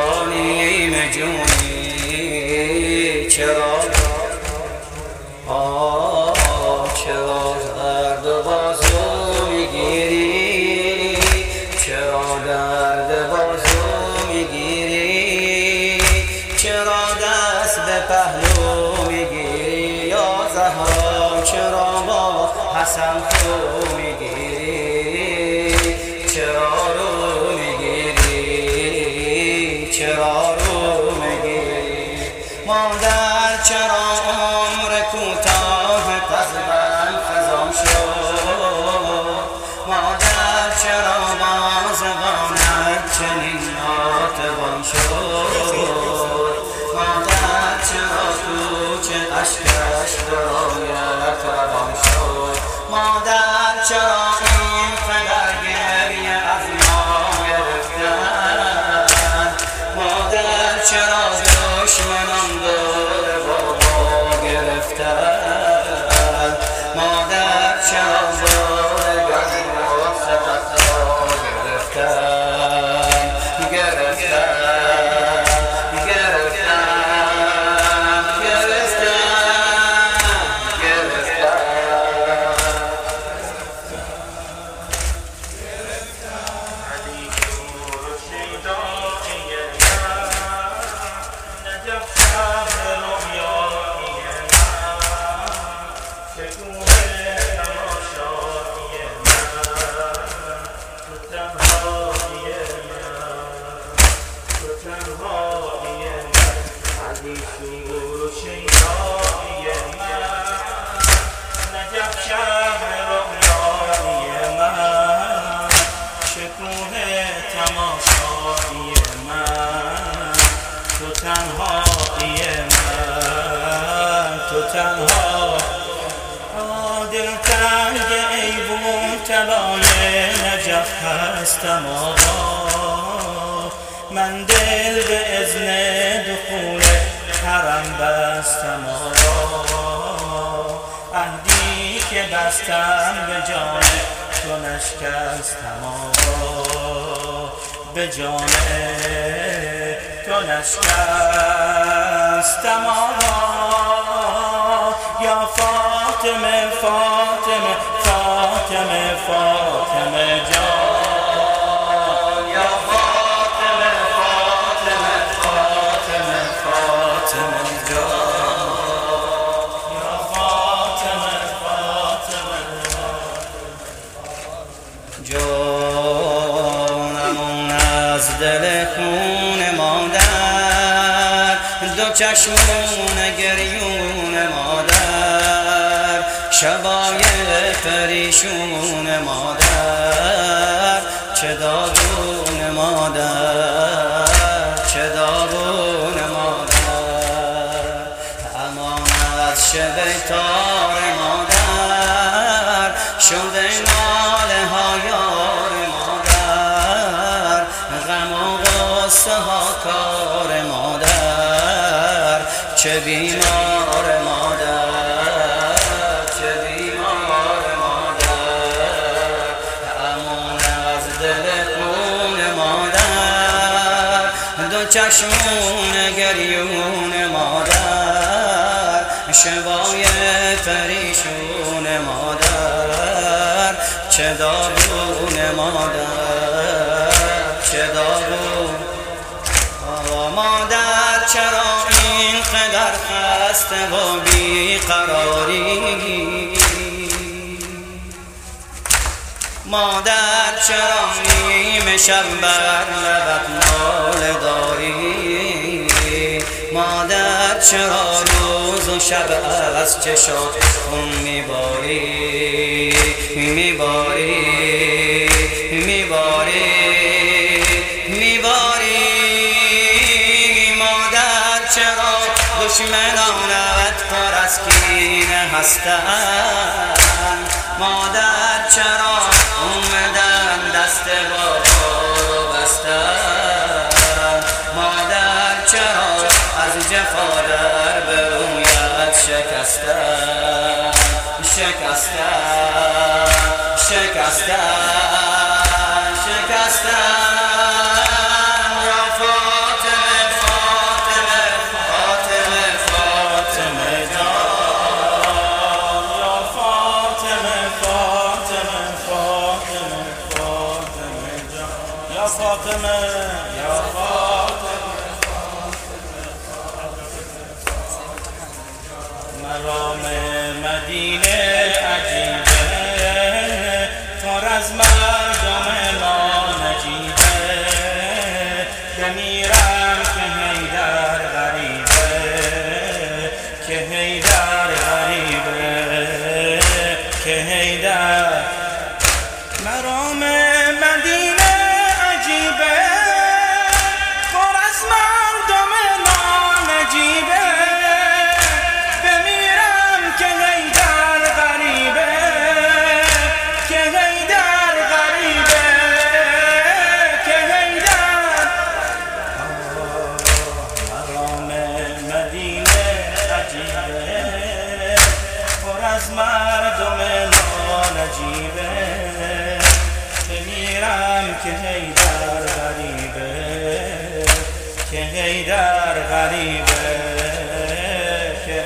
نیم جونی چرا چرا درد بازو میگیری چرا درد بازو میگیری چرا دست به پهلو میگیری یا زهرا چرا با حسن خو میگیری چرا رو میگیری چرا رو میگیری مادر چرا عمر کوتاه از من خزان شد مادر چرا بازغانت چنین ناتوان شد مادر چرا کوچه اشکش برایت روان شد مادر چرا این قدر گریه از ما گرفتن مادر چرا دشمنان دور بابا گرفتن مادر چرا دور گرد سبت را گرفتن دلتنگ ایوون طلای نجف هستم آقا من دل به اذن دخول حرم بستم آقا عهدی که بستم به جان تو نشکستم آقا به جان تو نشکستم آقا یا فاطمه فاطمه فاطمه فاطمه جان یا فاطمه فاطمه فاطمه فاطمه جان یا فاطمه فاطمه جانمون از دل خون مادر دو چشمون گریون مادر شبای پریشون مادر چه داغون مادر چه داغون مادر امان از شب تار مادر شده ناله ها یار مادر غم و غصه ها کار مادر چه بیمار مادر چه بیمار مادر امان از دل خون مادر دو چشمون گریون مادر شبای پریشون مادر چه داغون مادر چه داغون مادر چرا اینقدر خسته و بیقراری مادر چرا نیم شب بر لبت ناله داری مادر چرا روز و شب از چشات خون میباری میباری میباری میباری مادر چرا دشمنانت پر از کینه هستند مادر چرا اومدن دست بابا رو بستن مادر چرا از جفا در به رویت شکستن شکستن شکستن شکستن یا فاطمه که حیدر غریبه، که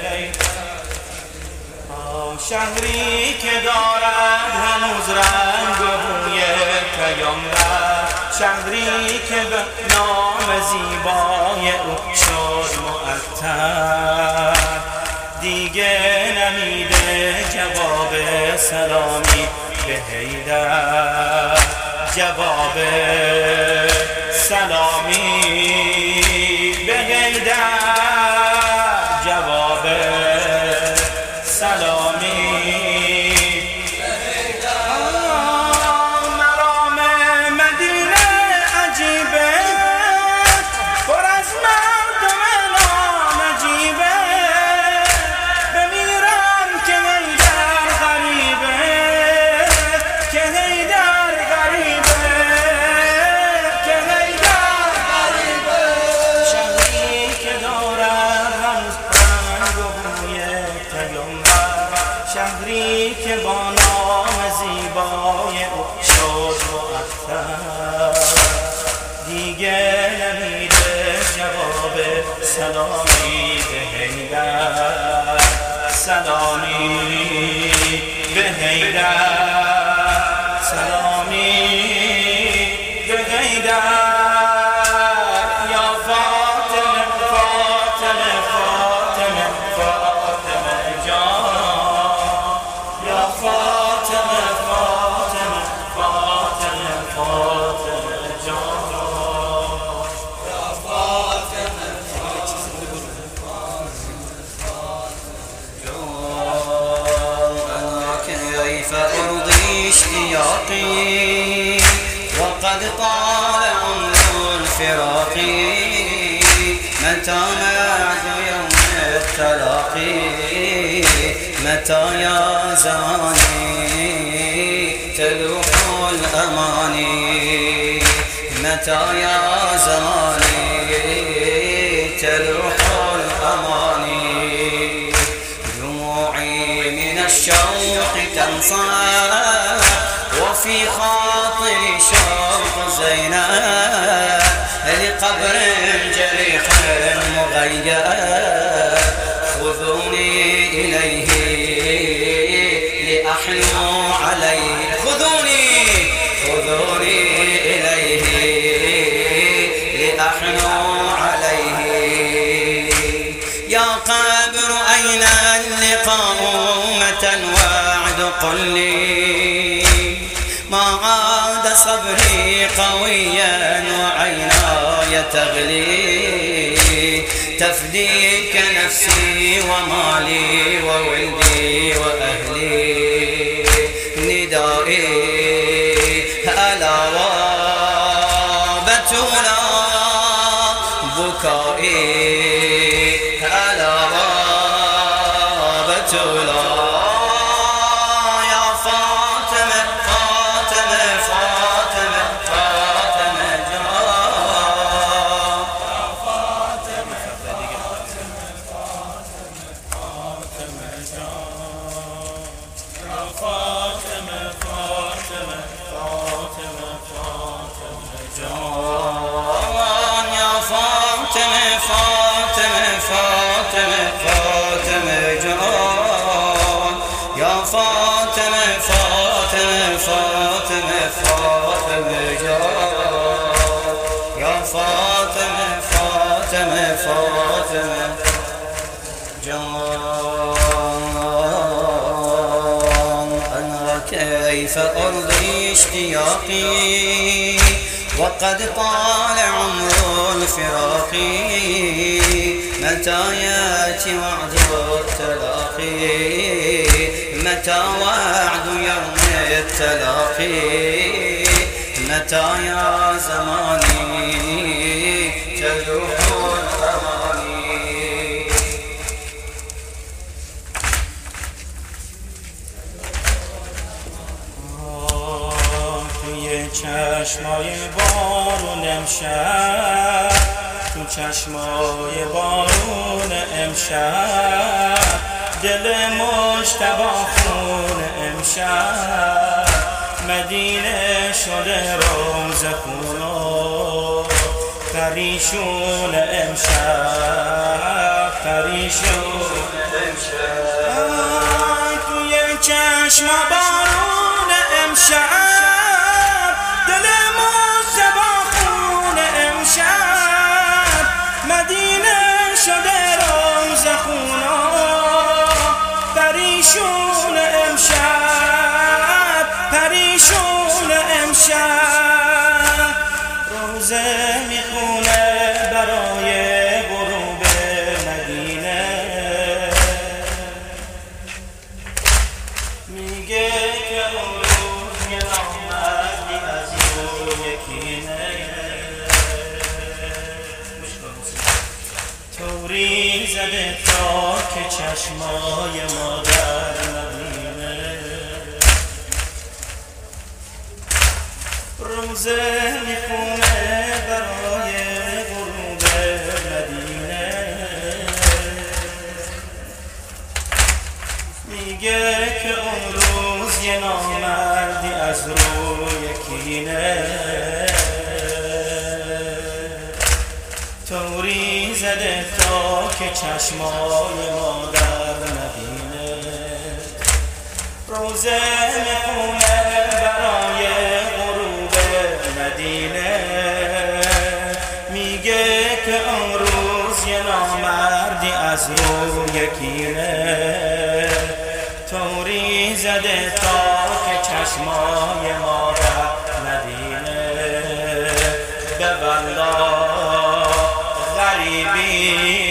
شهری که دارد هنوز رنگ و بوی پیامبر، شهری که به نام زیبای او شد معطر، دیگه نمیده جواب سلامی به حیدر، جواب سلامی به حیدر، جواب سلامی به حیدر. مرام مدینه عجیبه، پر از مردم ناجیبه، بمیرم که حیدر غریبه، که حیدر غریبه، که حیدر غریبه. شهری که دارد هنوز رنگ و بوی پیامبر، شهری که با نام زیبای او شد معطر، دیگه نمیده جواب سلامی به حیدر، سلامی به حیدر، سلامی به حیدر. یا فاطمه فاطمه فاطمه فاطمه جان، یا فاطمه فاطمه فاطمه فاطمه جان، یا فاطمه كيف أرضي اشتياقي وقد طال عمر الفراق، متى موعد يوم التلاقي، متى يا زماني تلوح الأماني، متى يا زماني تلوح الأماني. دموعي من الشوق تنصاع وفي خاطري شوق زينب، لقبر جريح مغيب خذوني إليه لأحلو عليه، خذوني خذوني إليه لأحلو عليه. يا قبر أين اللقاء متى الوعد قل لي، ما عاد صبري قويا وعيناي تغلي، تفديك نفسي ومالي وولدي وأهلي. ندائي ألا وبتولا بكائي ألا وبتولا. يا فاطمة فاطمة فاطمة فاطمة جان، يا فاطمة فاطمة جان، يا فاطمة فاطمة فاطمة فاطمة جان، يا فاطمة فاطمة فاطمة فاطمة جان، يا فاطمة فاطمة فاطمة فاطمة جان، يا فاطمة فاطمة فاطمة جان. أنا كيف أرضي اشتياقي وقد طال عمر الفراق، متى ياتي وعد التلاقي، متى وعد يوم التلاقي، متى يا زماني تلوح الأماني. توی چشمای بارون امشب، تو چشمای بارون امشب، دل مجتبی خون امشب، مدینه شده روز خونو، پریشون امشب، پریشون امشب، توی چشم بارون امشب، دل مصطفی امشب، مدینه شده روز خونا، پریشون امشب، پریشون امشب، روزه میخونه برای غروب مدینه، میگه که اون روز یه نامردی از روی کینه، طوری زده تا که چشمای ما در مدینه، روزه میخونه برای غروب مدینه، میگه که اون روز یه نامردی از روی کینه، طوری زده تا که چشمای ما در مدینه، روزه میخونه برای غروب مدینه، میگه که اون روز یه نامردی از روی کینه، طوری زده تا که چشمای ما در مدینه، به والله غریبی